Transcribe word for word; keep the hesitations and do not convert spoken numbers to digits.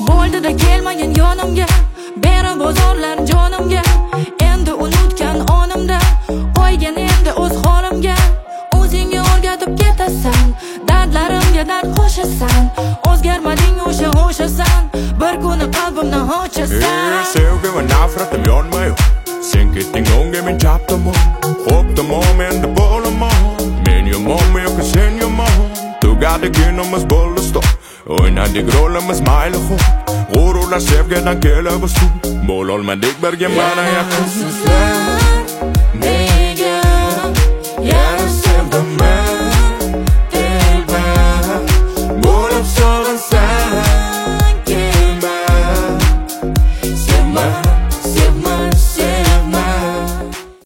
Bo'ldi-da kelmagin yonimga, berib bozorlar jonimga. Endi unutgan onimda, qo'ygan endi o'z holimga. O'zingga o'rgatib ketasan, dardlarimga dard qo'shasan. O'zgarmading o'sha o'shasan, bir kuni qalbimdan hochasan. Sevgi va nafratim yonmayu, sen ketding o'ngga men chapdimon. Xo'pdimon endi bo'laman, men yomonmi yoki sen yomon. Tugadigimiz bo'ldi stop, o'ynadik rolimiz mayli xo'p. G'ururlar sevgidan kelib ustup, bo'lolmadik birga mana yaqin sizlar.